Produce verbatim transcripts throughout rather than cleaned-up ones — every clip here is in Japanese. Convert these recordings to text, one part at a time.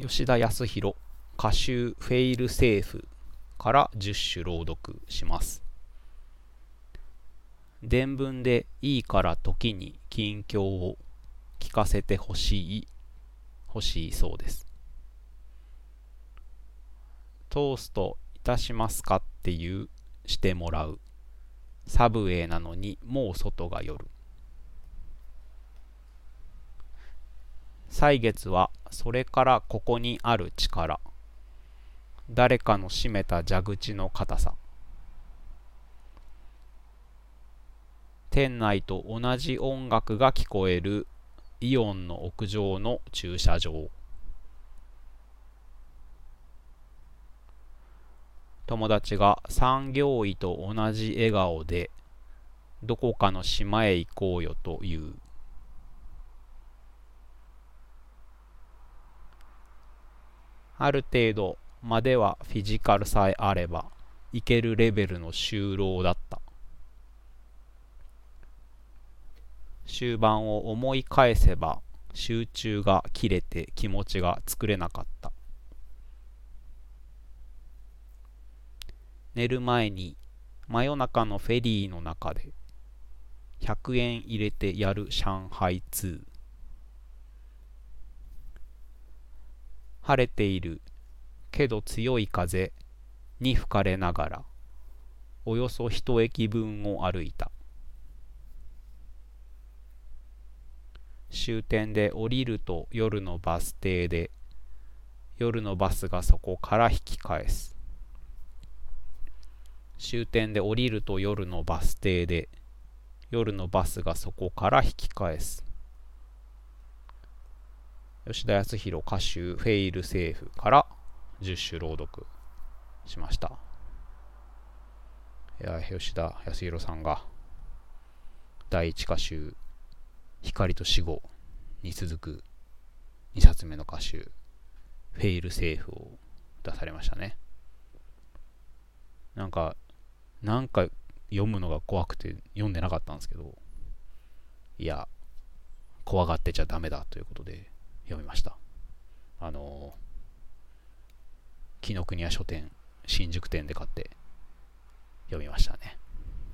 吉田康弘歌集フェイルセーフからじゅっ種朗読します。伝聞でいいから時に近況を聞かせてほしい欲しいそうです。トーストいたしますかっていうしてもらう。サブウェイなのにもう外が夜。歳月はそれからここにある力。誰かの閉めた蛇口の硬さ。店内と同じ音楽が聞こえるイオンの屋上の駐車場。友達が産業医と同じ笑顔でどこかの島へ行こうよという。ある程度まではフィジカルさえあればいけるレベルの就労だった。終盤を思い返せば集中が切れて気持ちが作れなかった。寝る前に真夜中のフェリーの中でひゃくえん入れてやる上海ツー。晴れているけど強い風に吹かれながらおよそ一駅分を歩いた。終点で降りると夜のバス停で夜のバスがそこから引き返す。終点で降りると夜のバス停で夜のバスがそこから引き返す。吉田康弘歌集フェイルセーフからじゅっ種朗読しました。いや吉田康弘さんが第一歌集光と死後に続くにさつめの歌集フェイルセーフを出されましたね。なんかなんか読むのが怖くて読んでなかったんですけど、いや怖がってちゃダメだということで読みました。あの紀ノ国屋書店新宿店で買って読みましたね。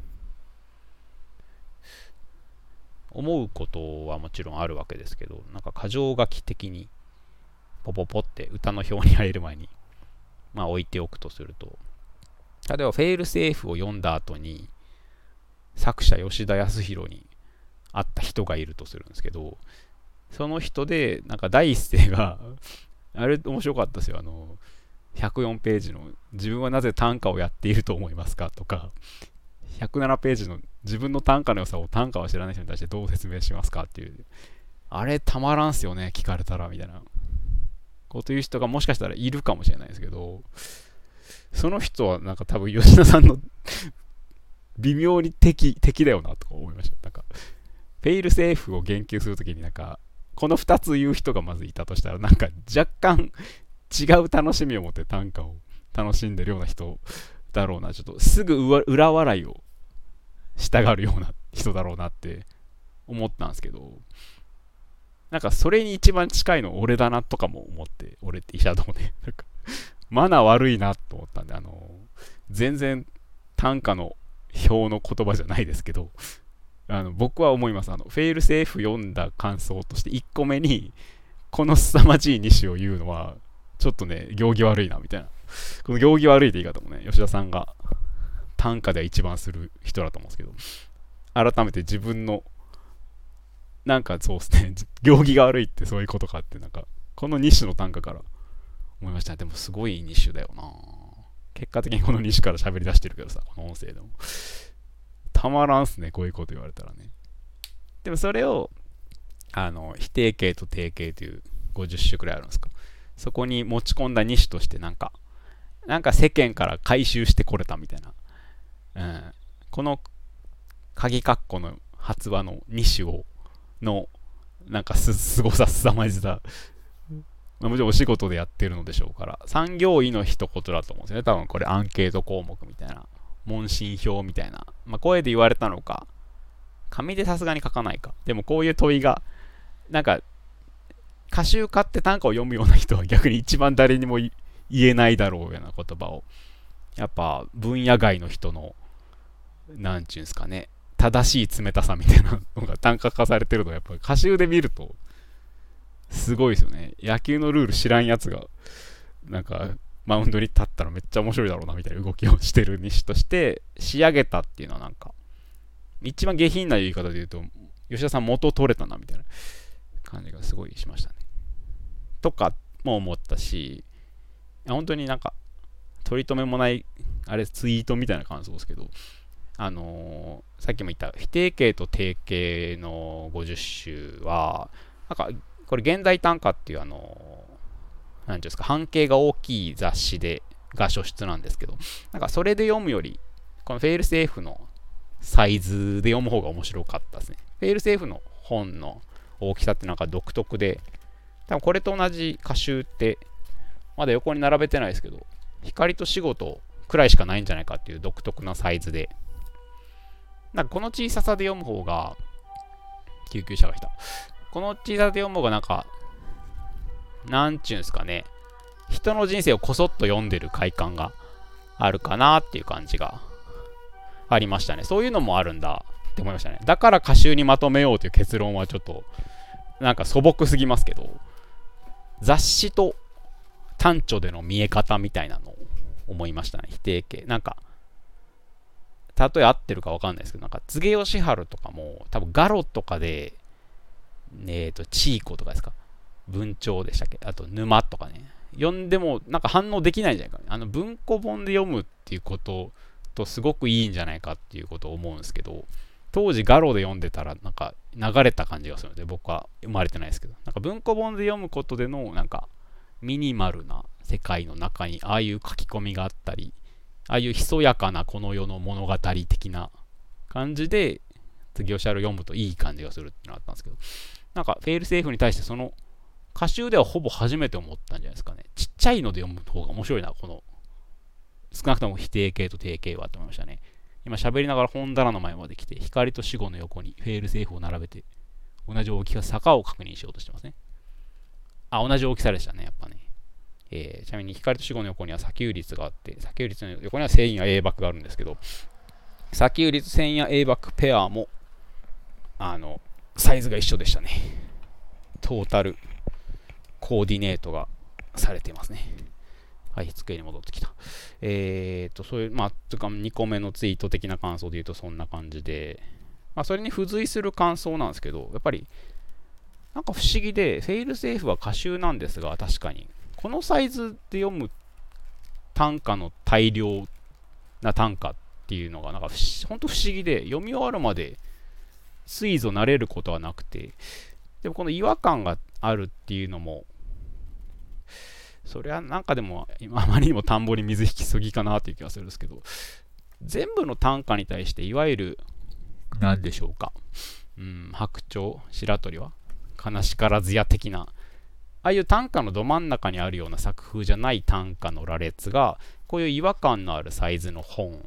思うことはもちろんあるわけですけど、なんか箇条書き的にポポポって歌の表に入る前にまあ置いておくとすると、例えばフェイルセーフを読んだ後に作者吉田康弘に会った人がいるとするんですけど、その人でなんか第一声があれ面白かったですよ。あのひゃくよんページの自分はなぜ短歌をやっていると思いますかとか、ひゃくななページの自分の短歌の良さを短歌は知らない人に対してどう説明しますかっていう、あれたまらんすよね聞かれたらみたいなこと言う人がもしかしたらいるかもしれないですけど、その人はなんか多分吉田さんの微妙に敵敵だよなとか思いました。なんかフェイルセーフを言及するときになんかこのふたつ言う人がまずいたとしたら、なんか若干違う楽しみを持って短歌を楽しんでるような人だろうな、ちょっとすぐ裏笑いをしたがるような人だろうなって思ったんですけど、なんかそれに一番近いの俺だなとかも思って、俺って医者道ね、なんかマナー悪いなと思ったんで、あの全然短歌の表の言葉じゃないですけど、あの僕は思います。あのフェイルセーフ読んだ感想としていっこめにこの凄まじい西を言うのはちょっとね行儀悪いなみたいな、この行儀悪いって言い方もね吉田さんが短歌では一番する人だと思うんですけど、改めて自分のなんかそうですね行儀が悪いってそういうことかってなんかこのに種の短歌から思いました。でもすごいに種だよな。結果的にこのに種から喋り出してるけどさ、この音声でもたまらんすねこういうこと言われたらね。でもそれをあの否定形と定形というごじゅっ種くらいあるんですか、そこに持ち込んだに種としてなんかなんか世間から回収してこれたみたいな、うん、この鍵括弧の発話のに種をのなんかすすごさすさまじさ、まあ、もちろんお仕事でやってるのでしょうから産業医の一言だと思うんですよね。多分これアンケート項目みたいな問診票みたいな、まあ、声で言われたのか紙でさすがに書かないか、でもこういう問いがなんか歌集買って短歌を読むような人は逆に一番誰にも言えないだろうような言葉を、やっぱ分野外の人の、なんちゅうんすかね、正しい冷たさみたいなのが単価化されてるのをやっぱり歌集で見ると、すごいですよね。野球のルール知らんやつが、なんか、マウンドに立ったらめっちゃ面白いだろうなみたいな動きをしてるにしとして仕上げたっていうのはなんか一番下品な言い方で言うと吉田さん元取れたなみたいな感じがすごいしましたねとかも思ったし、本当になんか取り留めもないあれツイートみたいな感想ですけど、あのー、さっきも言った否定形と定型のごじゅっ種はなんかこれ現代短歌っていうあのーなんていうんですか、半径が大きい雑誌でが書出なんですけど、なんかそれで読むよりこのフェイルセーフのサイズで読む方が面白かったですね。フェイルセーフの本の大きさってなんか独特で、多分これと同じ歌集ってまだ横に並べてないですけど、光と仕事くらいしかないんじゃないかっていう独特なサイズで、なんかこの小ささで読む方が、救急車が来た、この小ささで読む方がなんかなんちゅうんすかね、人の人生をこそっと読んでる快感があるかなっていう感じがありましたね。そういうのもあるんだって思いましたね。だから歌集にまとめようという結論はちょっとなんか素朴すぎますけど、雑誌と短調での見え方みたいなのを思いましたね。否定形なんか例え合ってるか分かんないですけど、なんか柘植義治とかも多分ガロとかでえっとチーコとかですか、文鳥でしたっけ、あと沼とかね、読んでもなんか反応できないんじゃないか、ね、あの文庫本で読むっていうこととすごくいいんじゃないかっていうことを思うんですけど、当時ガロで読んでたらなんか流れた感じがするので、僕は生まれてないですけど、なんか文庫本で読むことでのなんかミニマルな世界の中にああいう書き込みがあったり、ああいうひそやかなこの世の物語的な感じで次吉原を読むといい感じがするってのがあったんですけど、なんかフェイルセーフに対してその歌集ではほぼ初めて思ったんじゃないですかね。ちっちゃいので読む方が面白いな、この少なくとも否定形と定型はと思いましたね。今喋りながら本棚の前まで来て、光と死後の横にフェイルセーフを並べて同じ大きさ坂を確認しようとしてますね。あ、同じ大きさでしたね、やっぱね。えー、ちなみに光と死後の横には砂丘率があって、砂丘率の横には繊維や英爆があるんですけど、砂丘率繊維や英爆ペアもあのサイズが一緒でしたね。トータルコーディネートがされていますね。はい、机に戻ってきた。えーと、そういう、まあ、つかにこめのツイート的な感想で言うとそんな感じで、まあ、それに付随する感想なんですけど、やっぱり、なんか不思議で、フェイルセーフは歌集なんですが、確かに、このサイズで読む短歌の大量な短歌っていうのが、なんか本当不思議で、読み終わるまで、ついぞ慣れることはなくて、でもこの違和感があるっていうのも、それはなんかでもあまりにも田んぼに水引きすぎかなという気がするんですけど、全部の短歌に対していわゆる何でしょうか、うん、白鳥白鳥は悲しからずや的な、ああいう短歌のど真ん中にあるような作風じゃない短歌の羅列がこういう違和感のあるサイズの本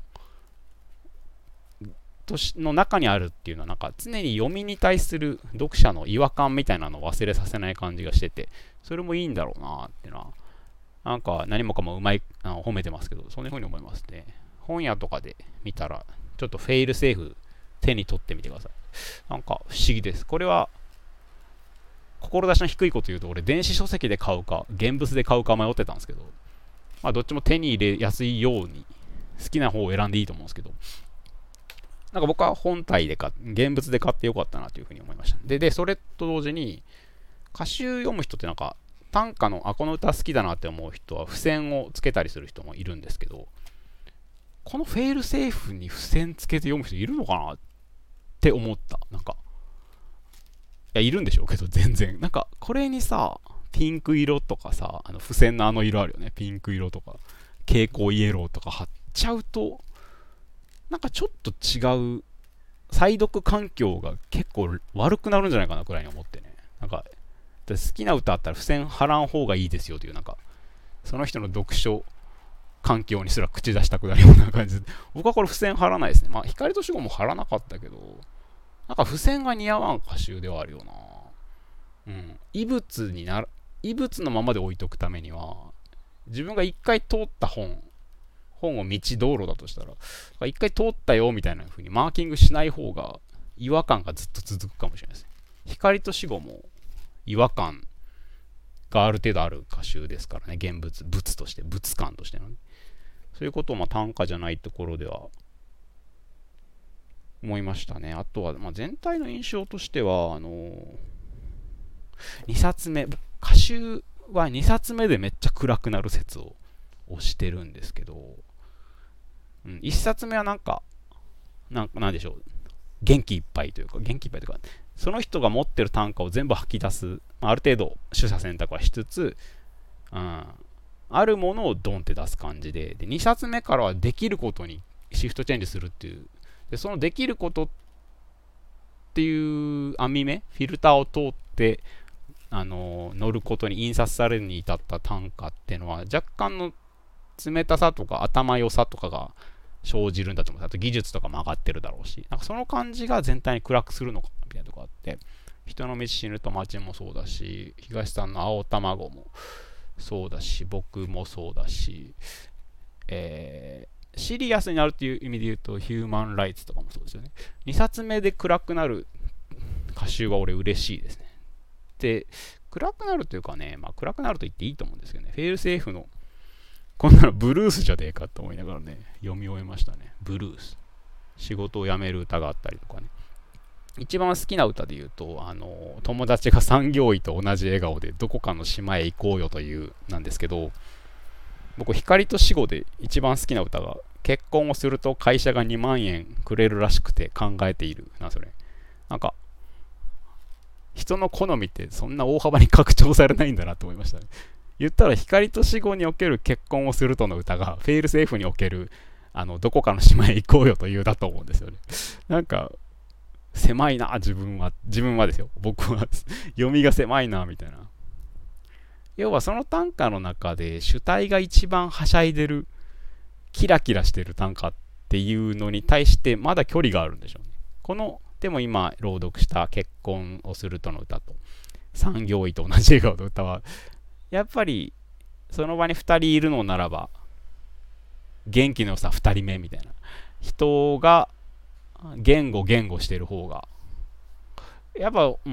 の中にあるっていうのは、なんか常に読みに対する読者の違和感みたいなのを忘れさせない感じがしてて、それもいいんだろうなっていうのは、なんか何もかもうまい、あの褒めてますけど、そんな風に思いますね。本屋とかで見たらちょっとフェイルセーフ手に取ってみてください。なんか不思議です。これは志の低いこと言うと、俺電子書籍で買うか現物で買うか迷ってたんですけど、まあどっちも手に入れやすいように好きな方を選んでいいと思うんですけど、なんか僕は本体で買っ現物で買ってよかったなというふうに思いました。で、でそれと同時に歌集読む人ってなんか短歌のあこの歌好きだなって思う人は付箋をつけたりする人もいるんですけど、このフェイルセーフに付箋つけて読む人いるのかなって思った。なんかいやいるんでしょうけど、全然なんかこれにさピンク色とかさ、あの付箋のあの色あるよね、ピンク色とか蛍光イエローとか貼っちゃうと、なんかちょっと違う再読環境が結構悪くなるんじゃないかなくらいに思ってね。なんか好きな歌あったら付箋貼らん方がいいですよという、なんかその人の読書環境にすら口出したくなるような感じで、僕はこれ付箋貼らないですね。まあ光と死後も貼らなかったけど、なんか付箋が似合わん歌集ではあるよな。 うん、異物になる、異物のままで置いとくためには、自分が一回通った本、本を道道路だとしたら、一回通ったよみたいな風にマーキングしない方が違和感がずっと続くかもしれないですね。光と死後も違和感がある程度ある歌集ですからね、現物、物として、物感としてのね。そういうことをまあ短歌じゃないところでは思いましたね。あとは、まあ、全体の印象としては、あのー、にさつめ、歌集はにさつめでめっちゃ暗くなる説を推してるんですけど、うん、いっさつめはなんか、なんかなんでしょう、元気いっぱいというか、元気いっぱいというか、その人が持ってる短歌を全部吐き出す、ある程度取捨選択はしつつ、うん、あるものをドンって出す感じで、でにさつめからはできることにシフトチェンジするっていう、でそのできることっていう網目、フィルターを通って、あの乗ることに印刷されるに至った短歌っていうのは若干の冷たさとか頭良さとかが生じるんだと思う。あと技術とかも上がってるだろうし、なんかその感じが全体に暗くするのかみたいなとこあって、人の道死ぬと街もそうだし、東さんの青卵もそうだし、僕もそうだし、えー、シリアスになるっていう意味で言うとヒューマンライツとかもそうですよね。にさつめで暗くなる歌集は俺嬉しいですね。で、暗くなるというかね、まあ暗くなると言っていいと思うんですけどね、フェールセーフのこんなのブルースじゃねえかと思いながらね、読み終えましたね。ブルース。仕事を辞める歌があったりとかね。一番好きな歌で言うと、あの、友達が産業医と同じ笑顔でどこかの島へ行こうよというなんですけど、僕、光と死後で一番好きな歌が、結婚をすると会社がにまんえんくれるらしくて考えている。な、それ。なんか、人の好みってそんな大幅に拡張されないんだなと思いましたね。言ったら光と死後における結婚をするとの歌がフェイルセーフにおけるあのどこかの島へ行こうよというだと思うんですよね。なんか狭いな、自分は自分はですよ、僕は読みが狭いなみたいな。要はその短歌の中で主体が一番はしゃいでるキラキラしてる短歌っていうのに対してまだ距離があるんでしょうね。このでも今朗読した結婚をするとの歌と産業医と同じ笑顔の歌はやっぱりその場にふたりいるのならば元気の良さふたりめみたいな人が言語言語してる方がやっぱ、うん、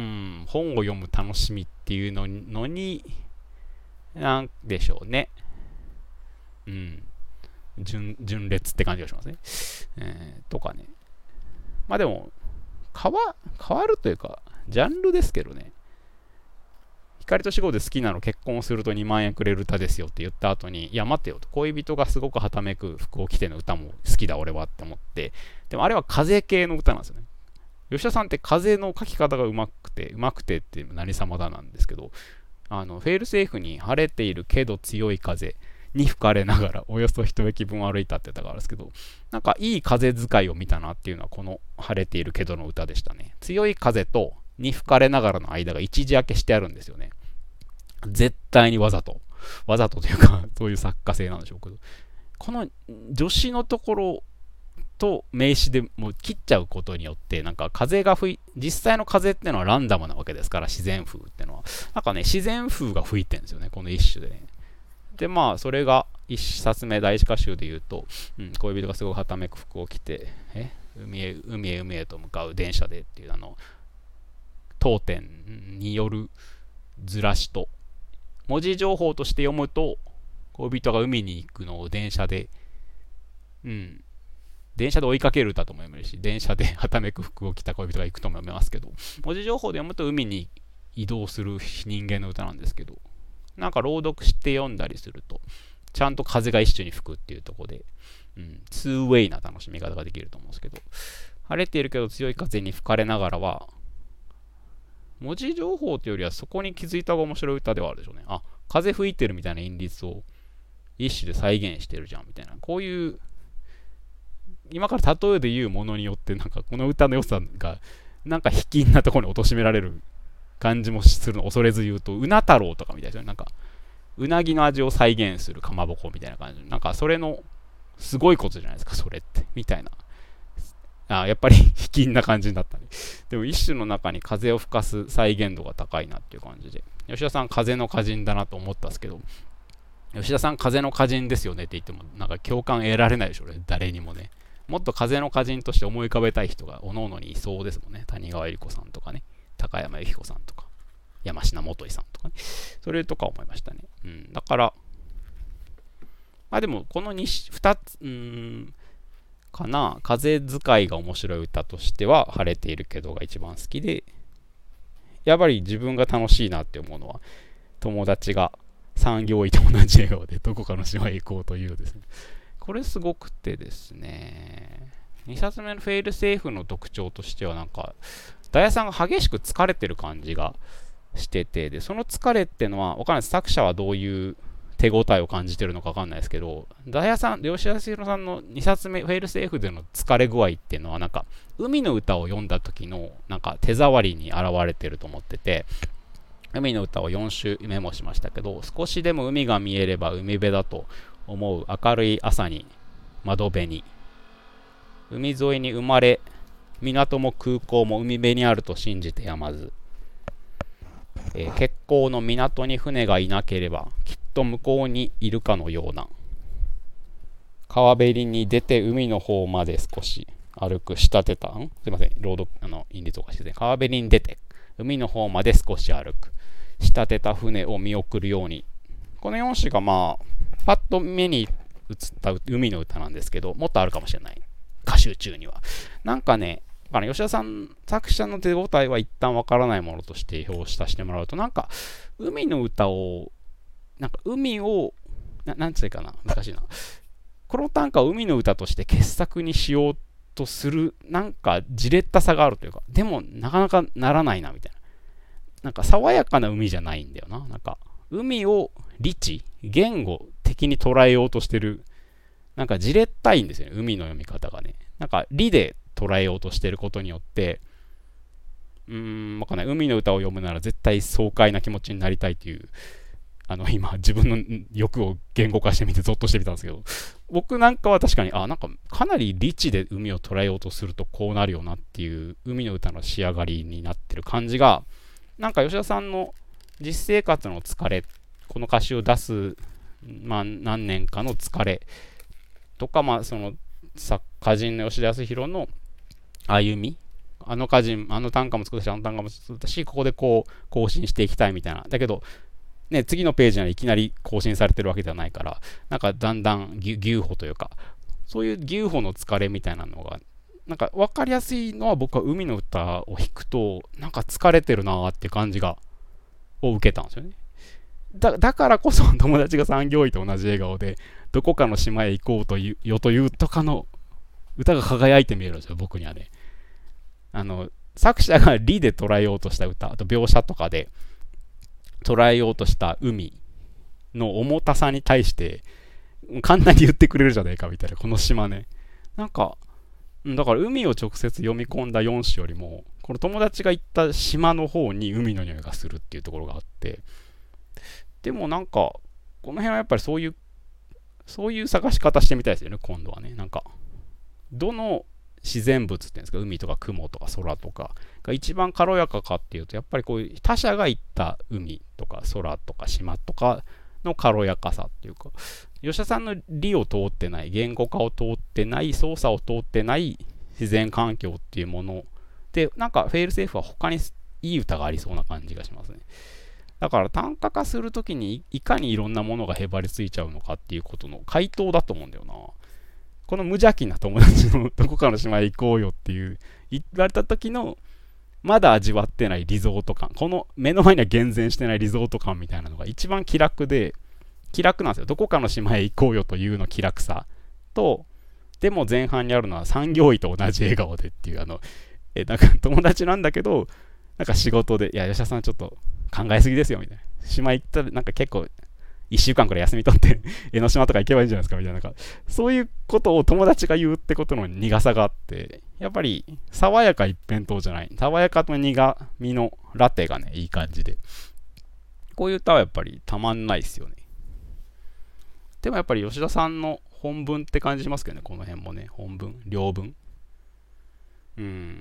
本を読む楽しみっていうのに、のになんでしょうね、うん、順、順列って感じがしますね、えー、とかね。まあでも変わ、変わるというかジャンルですけどね。光と死後で好きなの結婚するとにまんえんくれる歌ですよって言った後に、いや待ってよと、恋人がすごくはためく服を着ての歌も好きだ俺はって思って、でもあれは風系の歌なんですよね。吉田さんって風の書き方がうまくて、うまくてって何様だなんですけど、あのフェールセーフに晴れているけど強い風に吹かれながらおよそ一駅分歩いたって歌があるんですけど、なんかいい風使いを見たなっていうのはこの晴れているけどの歌でしたね。強い風とに吹かれながらの間が一時明けしてあるんですよね。絶対にわざとわざとというかそういう作家性なんでしょうけど、この助詞のところと名詞でもう切っちゃうことによって、なんか風が吹い実際の風っていうのはランダムなわけですから、自然風っていうのはなんかね、自然風が吹いてるんですよね、この一種でね。でまあそれが一冊目第一歌集で言うと、うん、恋人がすごくはためく服を着てえ海へ海へ海へと向かう電車でっていう、あの当店によるずらしと文字情報として読むと、恋人が海に行くのを電車で、うん、電車で追いかける歌とも読めるし、電車ではためく服を着た恋人が行くとも読めますけど、文字情報で読むと海に移動する人間の歌なんですけど、なんか朗読して読んだりすると、ちゃんと風が一緒に吹くっていうところで、うん、ツーウェイな楽しみ方ができると思うんですけど、晴れているけど強い風に吹かれながらは、文字情報というよりはそこに気づいた方が面白い歌ではあるでしょうね。あ、風吹いてるみたいな韻律を一種で再現してるじゃんみたいな、こういう今から例えで言うものによってなんかこの歌の良さがなんか卑近なところに貶められる感じもするの恐れず言うと、うな太郎とかみたいな、なんかうなぎの味を再現するかまぼこみたいな感じ、なんかそれのすごいことじゃないですかそれってみたいな。 あ、やっぱり卑近な感じになったね。でも一首の中に風を吹かす再現度が高いなっていう感じで。吉田さん風の歌人だなと思ったんですけど、吉田さん風の歌人ですよねって言ってもなんか共感得られないでしょうね、誰にもね。もっと風の歌人として思い浮かべたい人が各々にいそうですもんね。谷川恵理子さんとかね、高山由紀子さんとか、山科元井さんとかね。それとか思いましたね。うん。だから、まあでもこの 2, 2つ、うーん、かな、風使いが面白い歌としては晴れているけどが一番好きで、やっぱり自分が楽しいなって思うのは友達が産業医と同じ笑顔でどこかの島へ行こうというですね、これすごくてですね、にさつめのフェイルセーフの特徴としてはなんかダイヤさんが激しく疲れてる感じがしてて、でその疲れってのは分からないです、作者はどういう手応えを感じてるのか分かんないですけど、ダイヤさん、吉田茂さんのにさつめフェイルセーフでの疲れ具合っていうのはなんか海の歌を読んだ時のなんか手触りに現れてると思ってて、海の歌をよん種メモしましたけど、少しでも海が見えれば海辺だと思う明るい朝に窓辺に、海沿いに生まれ港も空港も海辺にあると信じてやまず、えー、結構の港に船がいなければきっと向こうにいるかのような、川べりに出て海の方まで少し歩く仕立てたんすいません朗読あの韻律おかしいですね。川べりに出て海の方まで少し歩く仕立てた船を見送るように、このよん首がまあパッと目に映った海の歌なんですけど、もっとあるかもしれない、歌集中には。なんかね、吉田さん作者の手応えは一旦わからないものとして表したしてもらうと、なんか海の歌をなんか海をななんつうかな、難しいな、この短歌を海の歌として傑作にしようとするなんかじれったさがあるというか、でもなかなかならないなみたいな、なんか爽やかな海じゃないんだよな。なんか海を理知言語的に捉えようとしてる、なんかじれったいんですよね、海の読み方がね。なんか理で捉えようとしてることによって、うーん、わかんない、海の歌を読むなら絶対爽快な気持ちになりたいという、あの今自分の欲を言語化してみてゾッとしてみたんですけど、僕なんかは確かにあなんかかなりリッチで海を捉えようとするとこうなるよなっていう海の歌の仕上がりになってる感じが、なんか吉田さんの実生活の疲れ、この歌詞を出す、まあ、何年かの疲れとか、まあその歌人の吉田康弘の歩み、あの歌人あの短歌も作ったしあの短歌も作ったし、ここでこう更新していきたいみたいな、だけどね、次のページにはいきなり更新されてるわけではないから、なんかだんだん牛歩というか、そういう牛歩の疲れみたいなのが、なんか分かりやすいのは、僕は海の歌を弾くと、なんか疲れてるなーって感じが、を受けたんですよね。だ, だからこそ友達が産業医と同じ笑顔で、どこかの島へ行こうというよというとかの歌が輝いて見えるんですよ、僕にはね。あの、作者が理で捉えようとした歌、あと描写とかで、捉えようとした海の重たさに対して簡単に言ってくれるじゃねえかみたいな、この島ね。なんかだから海を直接読み込んだよん首よりも、この友達が行った島の方に海の匂いがするっていうところがあって、でもなんかこの辺はやっぱりそういうそういう探し方してみたいですよね、今度はね。なんかどの自然物っていうんですか、海とか雲とか空とかが一番軽やかかっていうと、やっぱりこういう他者が行った海とか空とか島とかの軽やかさっていうか、吉田さんの理を通ってない、言語化を通ってない、操作を通ってない自然環境っていうもので、なんかフェイルセーフは他にいい歌がありそうな感じがしますね。だから単価化するときにいかにいろんなものがへばりついちゃうのかっていうことの回答だと思うんだよな。この無邪気な友達のどこかの島へ行こうよっていう言われた時のまだ味わってないリゾート感、この目の前には厳然してないリゾート感みたいなのが一番気楽で、気楽なんですよ。どこかの島へ行こうよというの気楽さと、でも前半にあるのは産業医と同じ笑顔でっていう、あのえなんか友達なんだけど、なんか仕事でいや吉田さんちょっと考えすぎですよみたいな、島行ったらなんか結構いっしゅうかんくらい休み取って江ノ島とか行けばいいんじゃないですかみたいな、なんかそういうことを友達が言うってことの苦さがあって、やっぱり爽やか一辺倒じゃない、爽やかと苦みのラテがねいい感じで、こういう歌はやっぱりたまんないですよね。でもやっぱり吉田さんの本文って感じしますけどね、この辺もね、本文両文うん、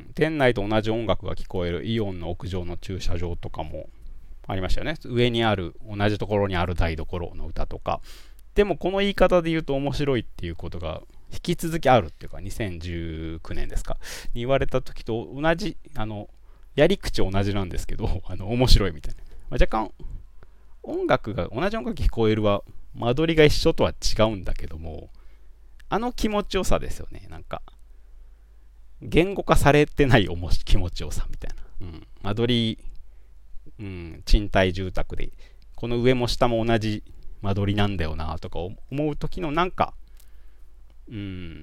店内と同じ音楽が聞こえるイオンの屋上の駐車場とかもありましたよね。上にある、同じところにある台所の歌とか。でもこの言い方で言うと面白いっていうことが引き続きあるっていうか、にせんじゅうきゅうねんですかに言われた時と同じ、あのやり口同じなんですけど、あの面白いみたいな、まあ、若干音楽が同じ音楽聞こえるは間取りが一緒とは違うんだけども、あの気持ちよさですよね。なんか言語化されてないおもし気持ちよさみたいな、うん、間取り、うん、賃貸住宅でこの上も下も同じ間取りなんだよなとか思う時のなんか、うん、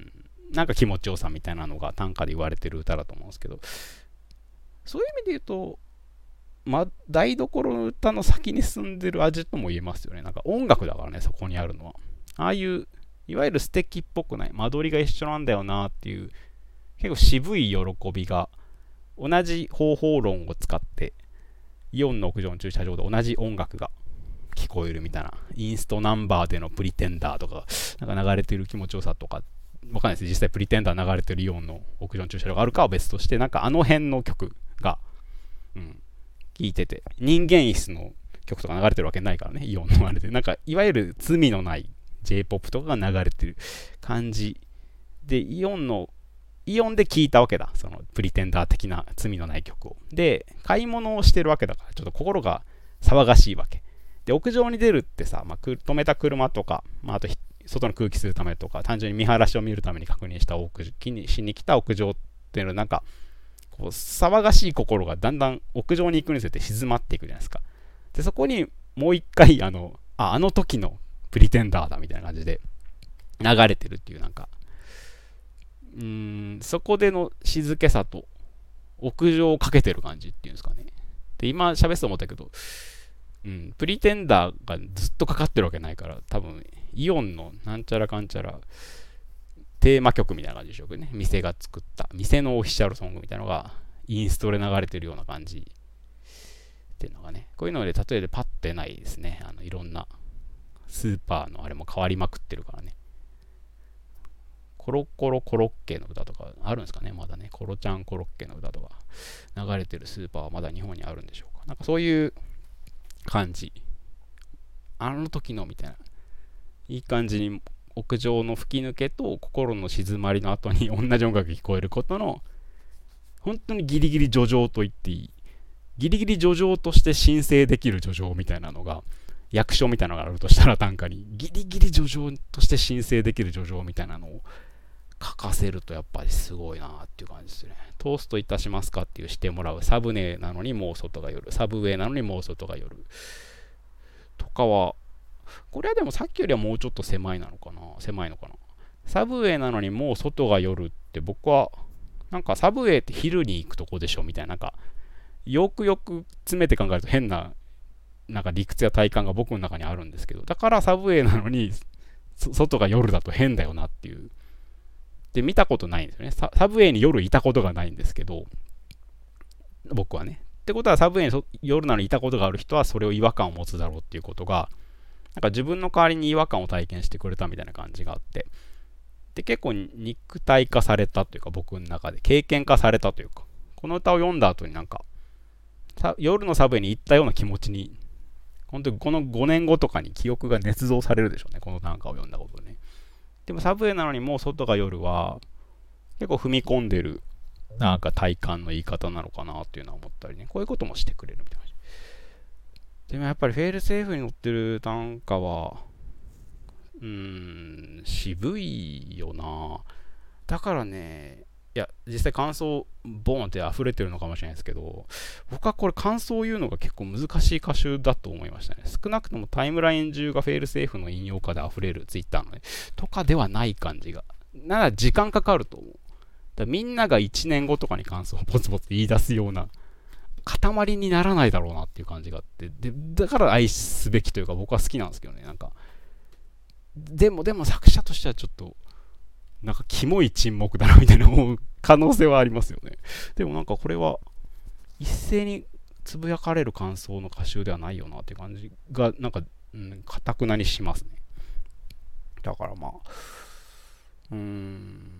なんか気持ちよさみたいなのが短歌で言われてる歌だと思うんですけど、そういう意味で言うと、ま、台所の歌の先に進んでる味とも言えますよね。なんか音楽だからね、そこにあるのは。ああいういわゆる素敵っぽくない間取りが一緒なんだよなっていう結構渋い喜びが、同じ方法論を使ってイオンの屋上の駐車場で同じ音楽が聞こえるみたいな、インストナンバーでのプリテンダーとかなんか流れてる気持ちよさとか、わかんないです。実際プリテンダー流れてるイオンの屋上の駐車場があるかは別として、なんかあの辺の曲が、うん、聴いてて、人間椅子の曲とか流れてるわけないからね、イオンのあれで、なんかいわゆる罪のない J-ポップ とかが流れてる感じで、イオンのイオンで聞いたわけだ、そのプリテンダー的な罪のない曲を。で、買い物をしてるわけだから、ちょっと心が騒がしいわけ。で、屋上に出るってさ、まあ、止めた車とか、まあ、あと外の空気するためとか、単純に見晴らしを見るために確認した屋気にしに来た屋上っていうのなんか、こう騒がしい心がだんだん屋上に行くにつれて静まっていくじゃないですか。で、そこにもう一回、あの、あ、あの時のプリテンダーだみたいな感じで流れてるっていう、なんか、うーん、そこでの静けさと屋上をかけてる感じっていうんですかね。で、今喋ってて思ったけど、うん、プリテンダーがずっとかかってるわけないから、多分イオンのなんちゃらかんちゃらテーマ曲みたいな感じでしょうけどね。店が作った店のオフィシャルソングみたいなのがインストで流れてるような感じっていうのがね、こういうので例えでパッてないですね。あのいろんなスーパーのあれも変わりまくってるからね。コロコロコロッケの歌とかあるんですかね、まだね。コロちゃんコロッケの歌とか流れてるスーパーはまだ日本にあるんでしょうか。なんかそういう感じ。あの時のみたいな。いい感じに屋上の吹き抜けと心の静まりの後に同じ音楽が聞こえることの、本当にギリギリ叙情と言っていい。ギリギリ叙情として申請できる叙情みたいなのが、役所みたいなのがあるとしたら短歌に、ギリギリ叙情として申請できる叙情みたいなのを書かせるとやっぱりすごいなっていう感じですね。トーストいたしますかっていうしてもらう。サブネなのにもう外が夜。サブウェイなのにもう外が夜。とかは、これはでもさっきよりはもうちょっと狭いなのかな。狭いのかな。サブウェイなのにもう外が夜って僕は、なんかサブウェイって昼に行くとこでしょみたいな。なんか、よくよく詰めて考えると変な、なんか理屈や体感が僕の中にあるんですけど、だからサブウェイなのに外が夜だと変だよなっていう。で、見たことないんですよね。サ, サブウェイに夜いたことがないんですけど、僕はね。ってことはサブウェイに夜なのにいたことがある人はそれを違和感を持つだろうっていうことが、なんか自分の代わりに違和感を体験してくれたみたいな感じがあって、で、結構肉体化されたというか、僕の中で経験化されたというか、この歌を読んだ後になんか、夜のサブウェイに行ったような気持ちに、本当にこのごねんごとかに記憶が捏造されるでしょうね、この短歌を読んだことでね。でもサブウェイなのにもう外が夜は結構踏み込んでるなんか体感の言い方なのかなっていうのは思ったりね、こういうこともしてくれるみたいな感じ。でもやっぱりフェールセーフに載ってる短歌はうーん渋いよな。だからね、いや実際感想ボーンって溢れてるのかもしれないですけど、僕はこれ感想を言うのが結構難しい歌集だと思いましたね。少なくともタイムライン中がフェールセーフの引用歌で溢れるツイッターのねとかではない感じが、なら時間かかると思う。だみんながいちねんごとかに感想をポツポツ言い出すような塊にならないだろうなっていう感じがあって、でだから愛すべきというか僕は好きなんですけどね。なんかでもでも作者としてはちょっとなんかキモい沈黙だなみたいな思う可能性はありますよね。でもなんかこれは一斉につぶやかれる感想の歌集ではないよなっていう感じがなんかかたくなにしますね。だからまあうーん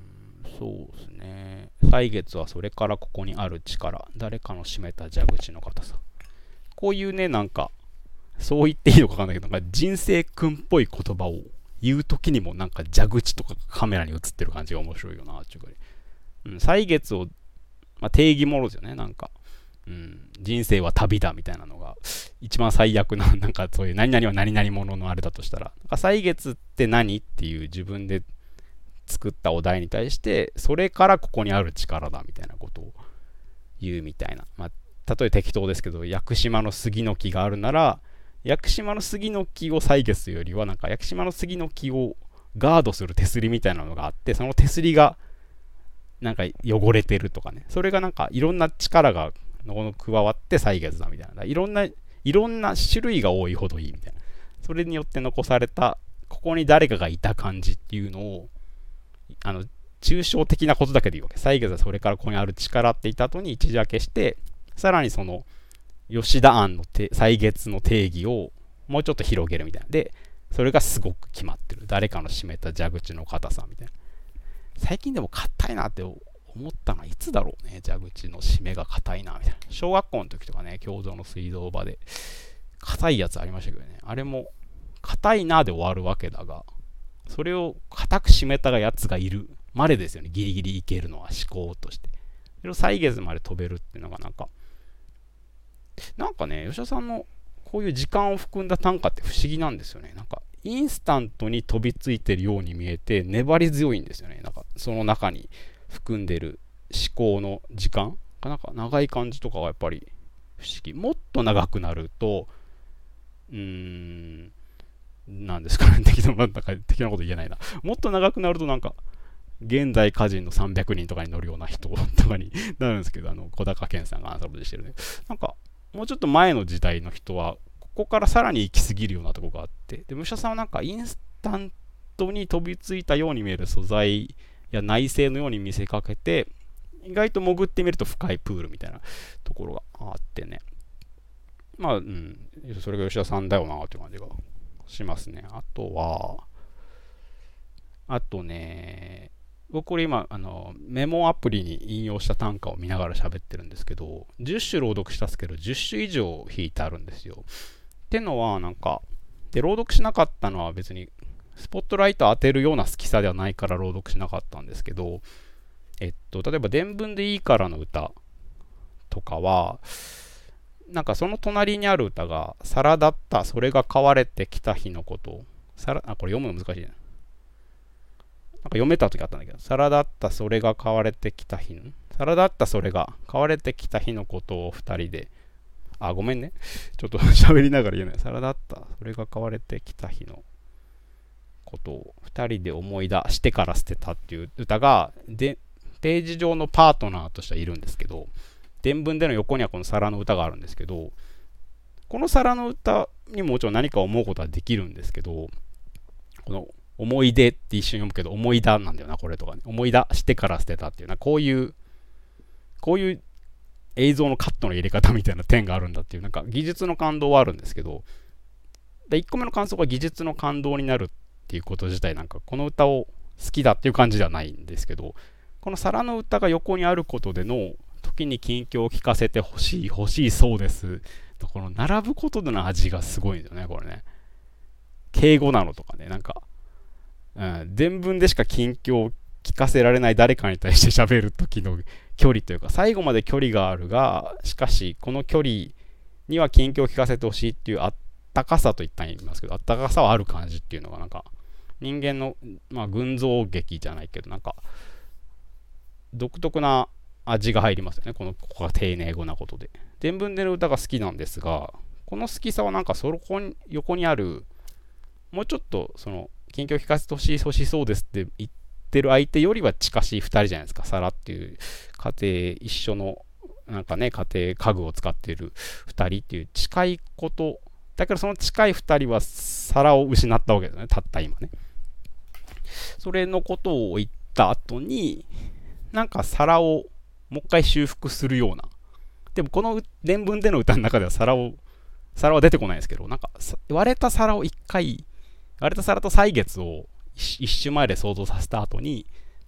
そうですね。歳月はそれからここにある力。誰かの閉めた蛇口の硬さ。こういうね、なんか、そう言っていいのかわかんないけど、なんか人生君っぽい言葉を言うときにもなんか蛇口とかカメラに映ってる感じが面白いよな、ちゅうかり。うん、歳月を、まあ、定義ものですよね、なんか。うん、人生は旅だみたいなのが一番最悪な、なんかそういう何々は何々もののあれだとしたら、なんか歳月って何っていう自分で作ったお題に対して、それからここにある力だみたいなことを言うみたいな。まあ、例え適当ですけど、屋久島の杉の木があるなら、屋久島の杉の木を歳月よりは、なんか屋久島の杉の木をガードする手すりみたいなのがあって、その手すりがなんか汚れてるとかね、それがなんかいろんな力がの加わって歳月だみたいな。いろんな、いろんな種類が多いほどいいみたいな。それによって残された、ここに誰かがいた感じっていうのを、あの、抽象的なことだけで言うわけ。歳月はそれからここにある力って言った後に一時分けして、さらにその、吉田庵の歳月の定義をもうちょっと広げるみたいな。で、それがすごく決まってる。誰かの閉めた蛇口の硬さみたいな。最近でも硬いなって思ったのはいつだろうね。蛇口の締めが硬いなみたいな。小学校の時とかね、共同の水道場で硬いやつありましたけどね。あれも硬いなで終わるわけだが、それを硬く締めたやつがいるまでですよね。ギリギリいけるのは思考として。それを歳月まで飛べるっていうのがなんか、なんかね、吉田さんのこういう時間を含んだ短歌って不思議なんですよね。なんかインスタントに飛びついてるように見えて粘り強いんですよね。なんかその中に含んでる思考の時間がなんか長い感じとかがやっぱり不思議。もっと長くなると、うーん、なんですかね、適当な、適当なこと言えないな。もっと長くなるとなんか、現代歌人のさんびゃくにんとかに乗るような人とかになるんですけど、あの、小高健さんがアンサンブルしてるね。なんか、もうちょっと前の時代の人は、ここからさらに行き過ぎるようなとこがあって、で、武者さんはなんかインスタントに飛びついたように見える素材や内政のように見せかけて、意外と潜ってみると深いプールみたいなところがあってね。まあ、うん、それが吉田さんだよなっていう感じがしますね。あとは、あとね、僕これ今あのメモアプリに引用した短歌を見ながら喋ってるんですけど、じゅっ種朗読したっすけどじゅっ種以上引いてあるんですよ。ってのはなんかで朗読しなかったのは別にスポットライト当てるような好きさではないから朗読しなかったんですけど、えっと例えば伝聞でいいからの歌とかはなんかその隣にある歌が皿だったそれが買われてきた日のことを皿あこれ読むの難しいね。なんか読めた時あったんだけど、皿だったそれが買われてきた日の、皿だったそれが買われてきた日のことを二人で、あ、ごめんね。ちょっと喋りながら言えない。皿だったそれが買われてきた日のことを二人で思い出してから捨てたっていう歌が、で、ページ上のパートナーとしてはいるんですけど、伝聞での横にはこの皿の歌があるんですけど、この皿の歌にももちろん何か思うことはできるんですけど、この思い出って一瞬読むけど思い出なんだよなこれとかね、思い出してから捨てたっていうな、こういうこういう映像のカットの入れ方みたいな点があるんだっていうなんか技術の感動はあるんですけど、でいっこめの感想が技術の感動になるっていうこと自体なんかこの歌を好きだっていう感じではないんですけど、この皿の歌が横にあることでの時に近況を聞かせてほしい欲しいそうですとこの並ぶことでの味がすごいんですよね。これね敬語なのとかね、なんかうん、伝聞でしか近況を聞かせられない誰かに対して喋る時の距離というか、最後まで距離があるが、しかしこの距離には近況を聞かせてほしいっていうあったかさと言ったら言いますけど、あったかさはある感じっていうのがなんか人間の、まあ、群像劇じゃないけどなんか独特な味が入りますよね。このここが丁寧語なことで伝聞での歌が好きなんですが、この好きさはなんかそこに横にあるもうちょっとその近況聞かせてほしい欲しそうですって言ってる相手よりは近しいふたりじゃないですか。皿っていう家庭一緒のなんかね家庭家具を使っているふたりっていう近いことだけど、その近いふたりは皿を失ったわけですね、たった今ね。それのことを言った後になんか皿をもう一回修復するような、でもこの伝聞での歌の中では皿を皿は出てこないですけど、なんか割れた皿を一回割れた皿と歳月を一周前で想像させた後に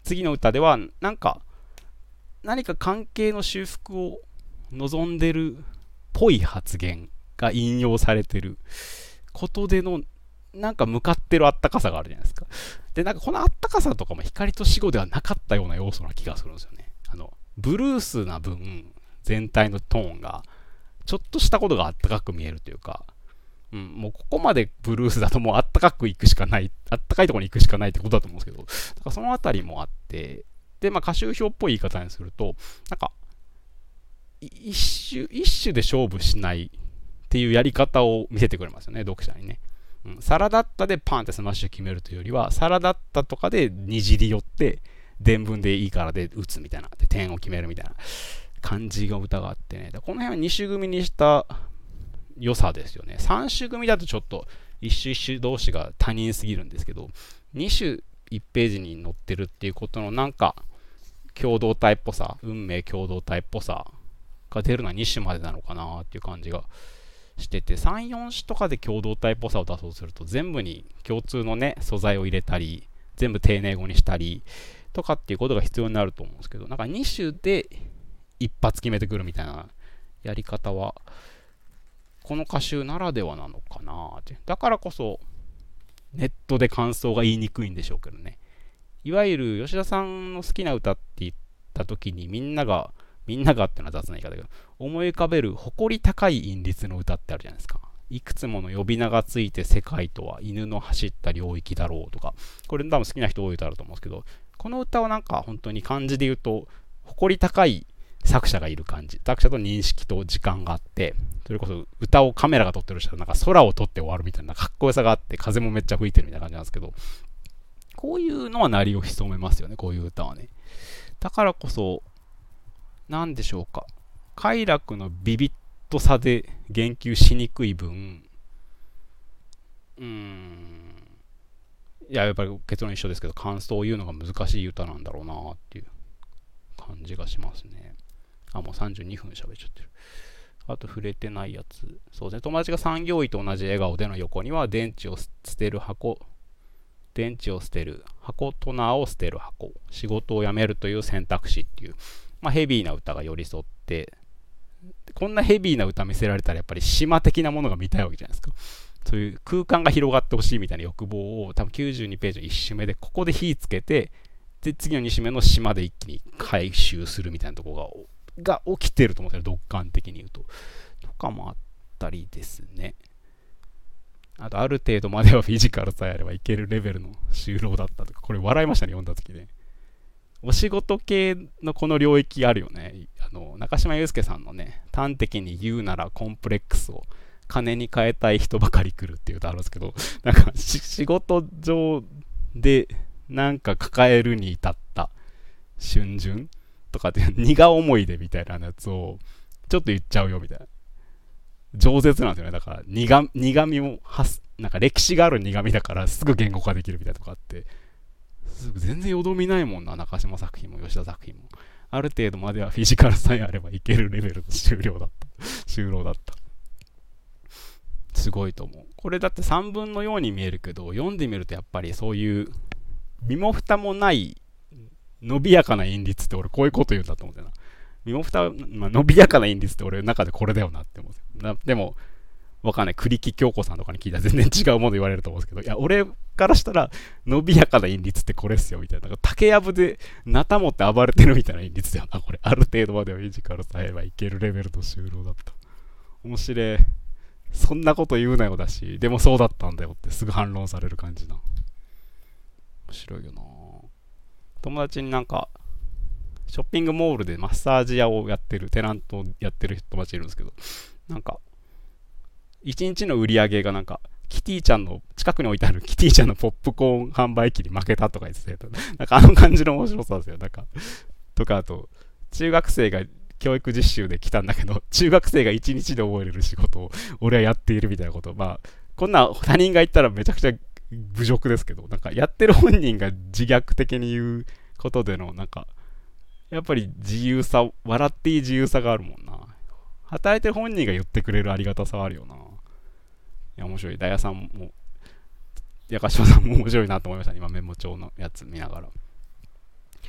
次の歌ではなんか何か関係の修復を望んでるっぽい発言が引用されてることでのなんか向かってるあったかさがあるじゃないですか。でなんかこのあったかさとかも光と死後ではなかったような要素な気がするんですよね。あのブルースな分全体のトーンがちょっとしたことがあったかく見えるというか、うん、もうここまでブルースだともうあったかく行くしかない、あったかいところに行くしかないってことだと思うんですけど、なんかそのあたりもあって、でまあ歌集表っぽい言い方にすると、なんか一種一種で勝負しないっていうやり方を見せてくれますよね、読者にね。うん、サラダッタでパンってスマッシュ決めるというよりは、サラダッタとかでにじり寄って伝聞でいいからで打つみたいな、で点を決めるみたいな感じが歌があってね、この辺はに種組にした良さですよね。さん種組だとちょっと一種一種同士が他人すぎるんですけど、に種いちページに載ってるっていうことのなんか共同体っぽさ、運命共同体っぽさが出るのはに種までなのかなっていう感じがしてて、さん、よん種とかで共同体っぽさを出そうとすると全部に共通のね素材を入れたり全部丁寧語にしたりとかっていうことが必要になると思うんですけど、なんかに種で一発決めてくるみたいなやり方はこの歌集ならではなのかなって。だからこそネットで感想が言いにくいんでしょうけどね。いわゆる吉田さんの好きな歌って言った時にみんながみんながっていうのは雑な言い方だけど、思い浮かべる誇り高い韻律の歌ってあるじゃないですか。いくつもの呼び名がついて世界とは犬の走った領域だろうとか、これ多分好きな人多い歌あると思うんですけど、この歌はなんか本当に漢字で言うと誇り高い作者がいる感じ、作者と認識と時間があって、それこそ歌をカメラが撮ってる人はなんか空を撮って終わるみたいなかっこよさがあって、風もめっちゃ吹いてるみたいな感じなんですけど、こういうのは鳴りを潜めますよね、こういう歌はね。だからこそなんでしょうか、快楽のビビッとさで言及しにくい分、うーん、いややっぱり結論一緒ですけど、感想を言うのが難しい歌なんだろうなっていう感じがしますね。あ、もうさんじゅうにふん喋っちゃってる。あと触れてないやつ、そうですね、友達が産業医と同じ笑顔での横には電池を捨てる箱、電池を捨てる箱、トナーを捨てる箱、仕事を辞めるという選択肢っていう、まあ、ヘビーな歌が寄り添って、こんなヘビーな歌見せられたらやっぱり島的なものが見たいわけじゃないですか。そういう空間が広がってほしいみたいな欲望を多分きゅうじゅうにページのいち首目でここで火つけて、で次のに首目の島で一気に回収するみたいなところがが起きてると思うんですよ、独感的に言うと。とかもあったりですね。あとある程度まではフィジカルさえあればいけるレベルの就労だったとか、これ笑いましたね、読んだ時で。お仕事系のこの領域あるよね。あの中島裕介さんのね、端的に言うならコンプレックスを金に変えたい人ばかり来るっていう歌あるんですけど、なんか仕事上でなんか抱えるに至った春巡とかって荷が重いでみたいなやつをちょっと言っちゃうよみたいな。饒舌なんですよね。だから苦苦味もはす、なんか歴史がある苦味だからすぐ言語化できるみたいなとこあって、全然よどみないもんな、中島作品も吉田作品も。ある程度まではフィジカルさえあればいけるレベルの終了だった終了だった。すごいと思う。これだってさんぶんのように見えるけど、読んでみるとやっぱりそういう身も蓋もない伸びやかな韻律って俺こういうこと言うんだと思ってな。身も蓋、まあ、伸びやかな韻律って俺の中でこれだよなって思う。なでもわかんない、栗木京子さんとかに聞いたら全然違うもの言われると思うんですけど、いや俺からしたら伸びやかな韻律ってこれっすよみたいな、竹やぶでナタ持って暴れてるみたいな韻律だよなこれ。ある程度まではフィジカルさえばいけるレベルの終了だった。面白い。そんなこと言うなよだし、でもそうだったんだよってすぐ反論される感じな。面白いよな。友達になんかショッピングモールでマッサージ屋をやってるテナントをやってる友達いるんですけど、なんかいちにちの売り上げがなんかキティちゃんの近くに置いてあるキティちゃんのポップコーン販売機に負けたとか言ってて、なんかあの感じの面白さですよ。なんかとか、あと中学生が教育実習で来たんだけど、中学生がいちにちで覚えれる仕事を俺はやっているみたいなこと。まあこんな他人が言ったらめちゃくちゃ侮辱ですけど、なんかやってる本人が自虐的に言うことでのなんかやっぱり自由さ、笑っていい自由さがあるもんな。働いてる本人が言ってくれるありがたさはあるよな。いや面白い。ダイヤさんも矢鹿島さんも面白いなと思いましたね、今メモ帳のやつ見ながら。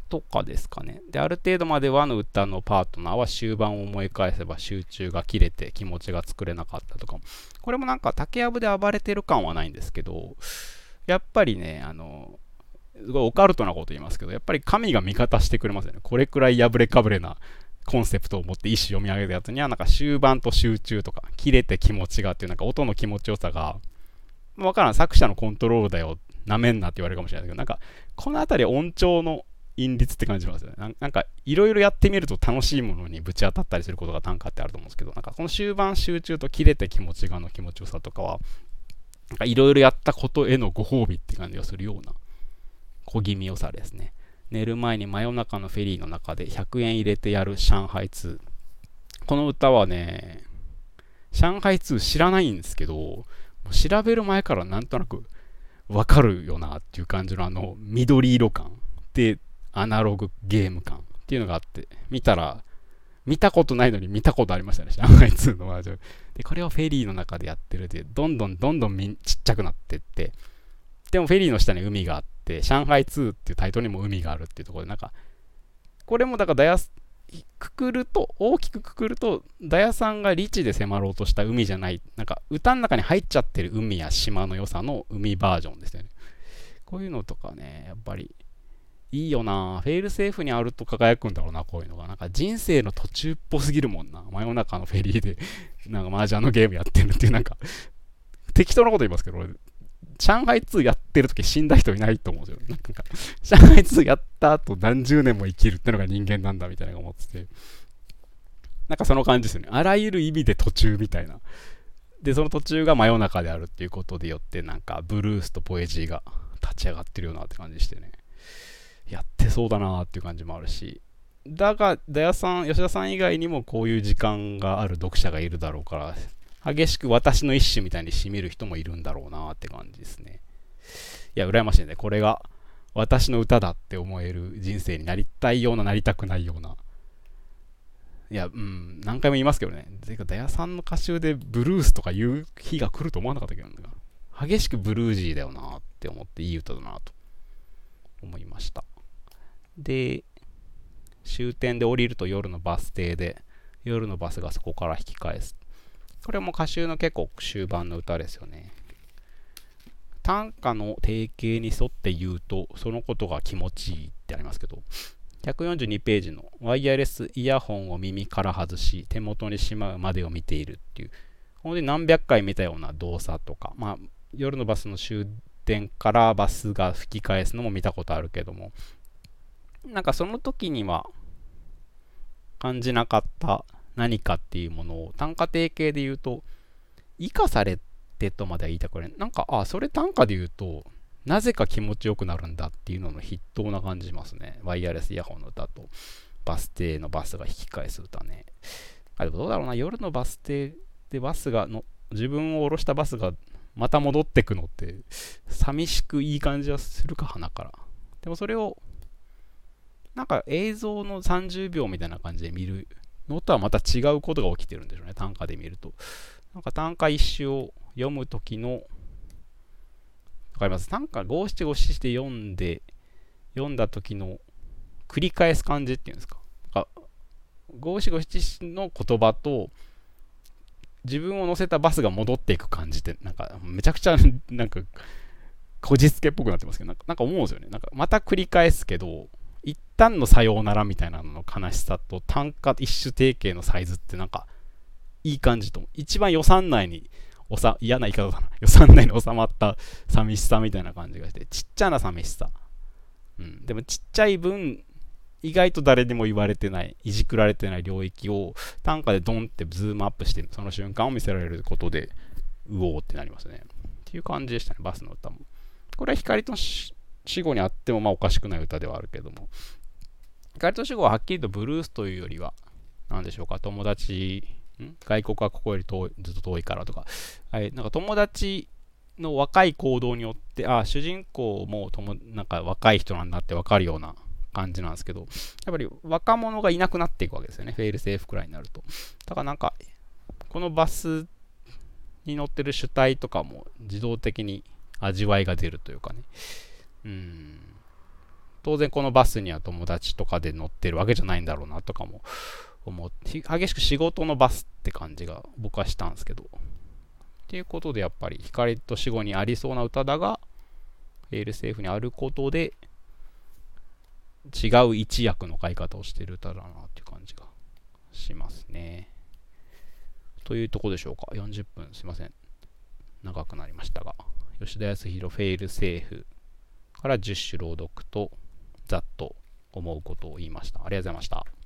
とかですかね。で、ある程度まで和の歌のパートナーは終盤を思い返せば集中が切れて気持ちが作れなかったとかも。これもなんか竹やぶで暴れてる感はないんですけど、やっぱりね、あの、すごいオカルトなこと言いますけど、やっぱり神が味方してくれますよね。これくらい破れかぶれなコンセプトを持って意思読み上げたやつには、なんか終盤と集中とか、切れて気持ちがっていう、なんか音の気持ちよさが、わからん、作者のコントロールだよ、なめんなって言われるかもしれないけど、なんか、このあたり音調の韻律って感じしますよね。なんか、いろいろやってみると楽しいものにぶち当たったりすることが短歌ってあると思うんですけど、なんか、この終盤集中と切れて気持ちがの気持ちよさとかは、なんか、いろいろやったことへのご褒美って感じがするような、小気味良さですね。寝る前に真夜中のフェリーの中でひゃくえん入れてやる上海ツー。この歌はね、上海ツー知らないんですけど、調べる前からなんとなくわかるよなっていう感じのあの緑色感でアナログゲーム感っていうのがあって、見たら見たことないのに見たことありましたね、上海ツーのバージョンで。これをフェリーの中でやってるで、どんどんどんどんちっちゃくなってって、でもフェリーの下に海があって、上海ツーっていうタイトルにも海があるっていうところで、なんかこれもだからダヤくくると、大きくくくると、ダヤさんがリチで迫ろうとした海じゃない、なんか歌の中に入っちゃってる海や島の良さの海バージョンですよね。こういうのとかね、やっぱりいいよな。フェイルセーフにあると輝くんだろうな、こういうのが。なんか人生の途中っぽすぎるもんな。真夜中のフェリーで、なんか麻雀のゲームやってるっていう、なんか、適当なこと言いますけど、俺、上海ツーやってる時死んだ人いないと思うんですよ。なんか、上海ツーやった後何十年も生きるってのが人間なんだみたいなのが思ってて。なんかその感じですよね。あらゆる意味で途中みたいな。で、その途中が真夜中であるっていうことでよって、なんかブルースとポエジーが立ち上がってるよなって感じしてね。やってそうだなっていう感じもあるし。だが、ダヤさん、吉田さん以外にもこういう時間がある読者がいるだろうから、激しく私の一種みたいに締める人もいるんだろうなって感じですね。いや、羨ましいね。これが私の歌だって思える人生になりたいような、なりたくないような。いや、うん、何回も言いますけどね。てか、ダヤさんの歌集でブルースとか言う日が来ると思わなかったけど、激しくブルージーだよなって思っていい歌だなと思いました。で、終点で降りると夜のバス停で、夜のバスがそこから引き返す。これも歌集の結構終盤の歌ですよね。短歌の定型に沿って言うと、そのことが気持ちいいってありますけど、ひゃくよんじゅうにページのワイヤレスイヤホンを耳から外し、手元にしまうまでを見ているっていう、ほんで何百回見たような動作とか、まあ、夜のバスの終点からバスが吹き返すのも見たことあるけども、なんかその時には感じなかった何かっていうものを短歌定型で言うと生かされてとまでは言いたくない。なんかあそれ短歌で言うとなぜか気持ちよくなるんだっていうのの筆頭な感じしますね。ワイヤレスイヤホンの歌とバス停のバスが引き返す歌ね。あでもどうだろうな、夜のバス停でバスがの自分を降ろしたバスがまた戻ってくのって寂しくいい感じはするか鼻から。でもそれをなんか映像のさんじゅうびょうみたいな感じで見るのとはまた違うことが起きてるんでしょうね、短歌で見ると。なんか短歌一首を読む時の、わかります？短歌五七五七して読んで、読んだ時の繰り返す感じっていうんですか。五七五七の言葉と、自分を乗せたバスが戻っていく感じって、なんかめちゃくちゃ、なんか、こじつけっぽくなってますけど、なんかなんか思うんですよね。なんかまた繰り返すけど、一旦のさようならみたいなのの悲しさと単価一種定型のサイズってなんかいい感じと思う。一番予算内におさ嫌な言い方だな、予算内に収まった寂しさみたいな感じがして、ちっちゃな寂しさ、うん、でもちっちゃい分意外と誰にも言われてない、いじくられてない領域を単価でドンってズームアップしてその瞬間を見せられることでうおーってなりますねっていう感じでしたね。バスの歌もこれは光と死後にあってもまあおかしくない歌ではあるけども、光と死後ははっきりとブルースというよりは何でしょうか、友達ん外国はここより遠いずっと遠いからとか、はい、なんか友達の若い行動によってあ主人公もともなんか若い人なんだって分かるような感じなんですけど、やっぱり若者がいなくなっていくわけですよね、フェイルセーフくらいになると。だからなんかこのバスに乗ってる主体とかも自動的に味わいが出るというかね、うーん当然このバスには友達とかで乗ってるわけじゃないんだろうなとかも思って、激しく仕事のバスって感じが僕はしたんですけど。っていうことでやっぱり光と死後にありそうな歌だが、フェイルセーフにあることで、違う一役の買い方をしてる歌だなっていう感じがしますね。というとこでしょうか。よんじゅっぷん、すいません。長くなりましたが。吉田康弘フェイルセーフからじゅっ種朗読とざっと思うことを言いました。ありがとうございました。